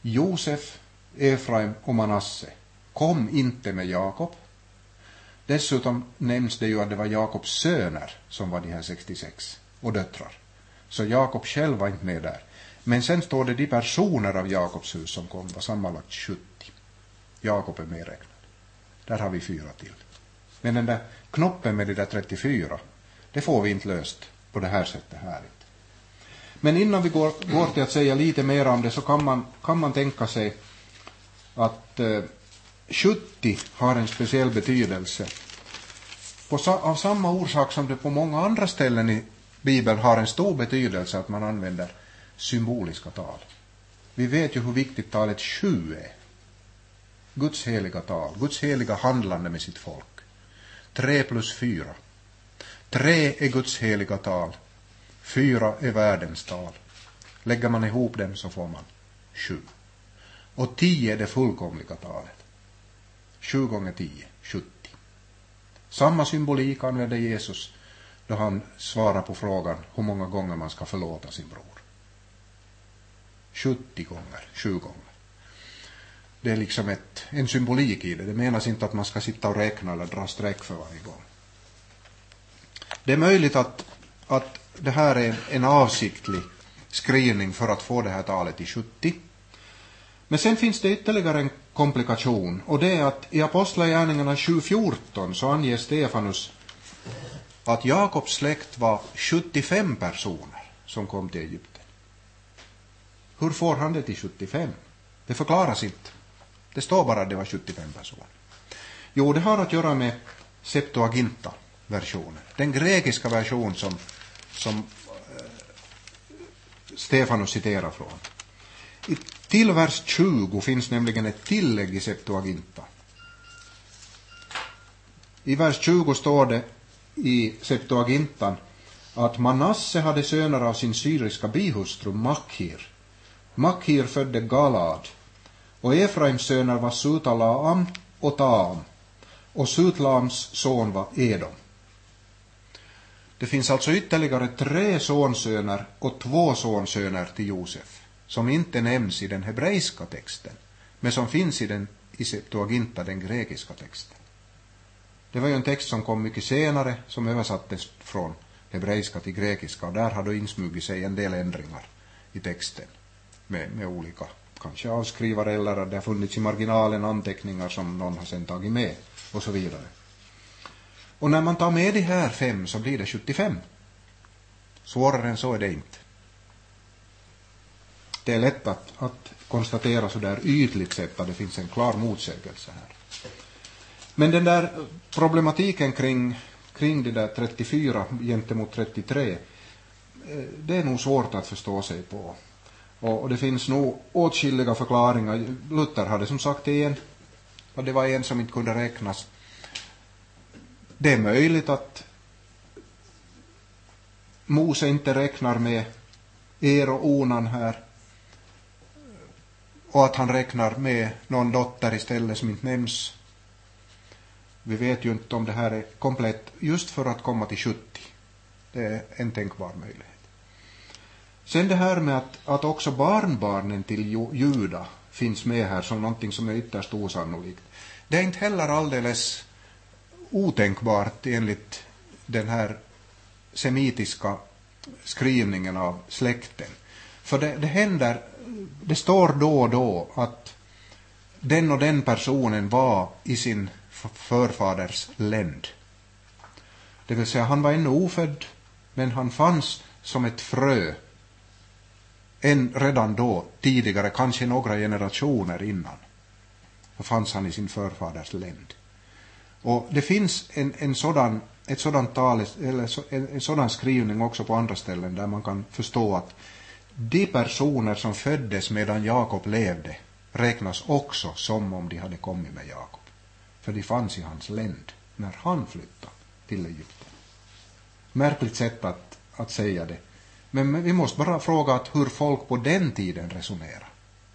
Josef, Efraim och Manasse kom inte med Jakob. Dessutom nämns det ju att det var Jakobs söner som var de här 66 och döttrar. Så Jakob själv var inte med där. Men sen står det de personer av Jakobs hus som kom var sammanlagt 70. Jakob är medräknad. Där har vi 4 till. Men den där knoppen med de där 34, det får vi inte löst på det här sättet här. Men innan vi går till att säga lite mer om det, så kan man tänka sig att 70 har en speciell betydelse. Av samma orsak som det på många andra ställen i Bibeln har en stor betydelse att man använder symboliska tal. Vi vet ju hur viktigt talet 7 är. Guds heliga tal, Guds heliga handlande med sitt folk. 3 plus 4. 3 är Guds heliga tal. 4 är världens tal. Lägger man ihop dem så får man 7. Och 10 är det fullkomliga talet. 7 gånger 10, 70. Samma symbolik använder Jesus då han svarar på frågan hur många gånger man ska förlåta sin bror. 70 gånger, 7 gånger. Det är liksom en symbolik i det. Det menas inte att man ska sitta och räkna eller dra streck för varje gång. Det är möjligt att det här är en avsiktlig skrivning för att få det här talet i 70. Men sen finns det ytterligare en komplikation, och det är att i Apostlagärningarna 7:14 så anger Stefanus att Jakobs släkt var 75 personer som kom till Egypten. Hur får han det till 75? Det förklaras inte. Det står bara att det var 75 personer. Jo, det har att göra med Septuaginta-versionen. Den grekiska version som Stefanus citerar från. Till vers 20 finns nämligen ett tillägg i Septuaginta. I vers 20 står det i Septuagintan att Manasse hade söner av sin syriska bihustru Makhir. Makhir födde Galad, och Efraims söner var Sutalaam och Taam, och Sutlams son var Edom. Det finns alltså ytterligare 3 sonsöner och 2 sonsöner till Josef, som inte nämns i den hebreiska texten, men som finns i Septuaginta, den grekiska texten. Det var ju en text som kom mycket senare, som översattes från hebreiska till grekiska, och där har då insmugit sig en del ändringar i texten med olika, kanske avskrivare, eller att det har funnits i marginalen anteckningar som någon har sen tagit med och så vidare. Och när man tar med de här 5 så blir det 75. Svårare än så är det inte. Det är lätt att konstatera så där ytligt sett att det finns en klar motsägelse här. Men den där problematiken kring det där 34 gentemot 33, det är nog svårt att förstå sig på. Och det finns nog åtskilliga förklaringar. Luther hade som sagt en, och det var en som inte kunde räknas. Det är möjligt att Mose inte räknar med Er och Onan här, och att han räknar med någon dotter istället som inte nämns. Vi vet ju inte om det här är komplett just för att komma till 70. Det är en tänkbar möjlighet. Sen det här med att också barnbarnen till Juda finns med här som någonting som är ytterst osannolikt. Det är inte heller alldeles otänkbart enligt den här semitiska skrivningen av släkten. För det händer, det står då och då att den och den personen var i sin förfaders länd. Det vill säga han var ännu ofödd, men han fanns som ett frö redan då tidigare, kanske några generationer innan. Då fanns han i sin förfaders länd. Och det finns en sådan skrivning också på andra ställen där man kan förstå att de personer som föddes medan Jakob levde räknas också som om de hade kommit med Jakob. För de fanns i hans länd när han flyttade till Egypten. Märkligt sätt att säga det. Men vi måste bara fråga att hur folk på den tiden resonerar.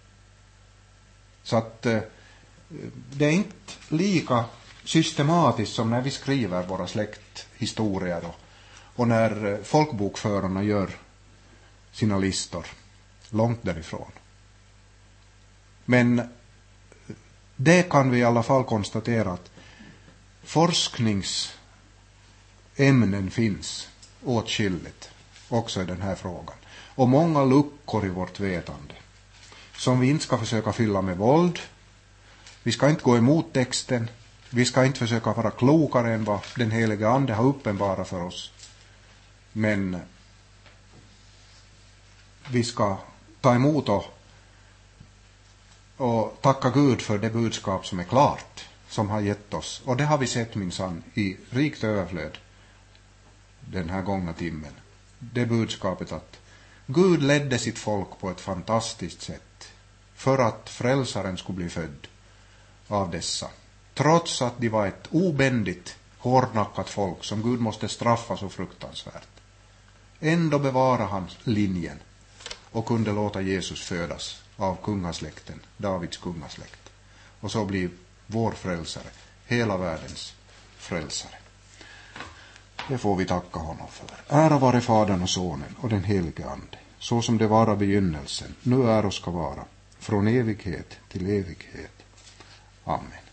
Så att det är inte lika systematiskt som när vi skriver våra släkthistorier och när folkbokförarna gör sina listor. Långt därifrån. Men det kan vi i alla fall konstatera att forskningsämnen finns åtskilligt också i den här frågan. Och många luckor i vårt vetande som vi inte ska försöka fylla med våld. Vi ska inte gå emot texten. Vi ska inte försöka vara klokare än vad den heliga ande har uppenbarat för oss. Men vi ska ta emot och tacka Gud för det budskap som är klart, som har gett oss. Och det har vi sett minsann i rikt överflöd den här gångna timmen. Det budskapet att Gud ledde sitt folk på ett fantastiskt sätt för att frälsaren skulle bli född av dessa. Trots att de var ett obändigt, hårdnackat folk som Gud måste straffa så fruktansvärt. Ändå bevarade han linjen och kunde låta Jesus födas av kungasläkten, Davids kungasläkt. Och så blir vår frälsare, hela världens frälsare. Det får vi tacka honom för. Ära vare Fadern och Sonen och den helige Ande, så som det var av begynnelsen, nu är och ska vara, från evighet till evighet. Amen.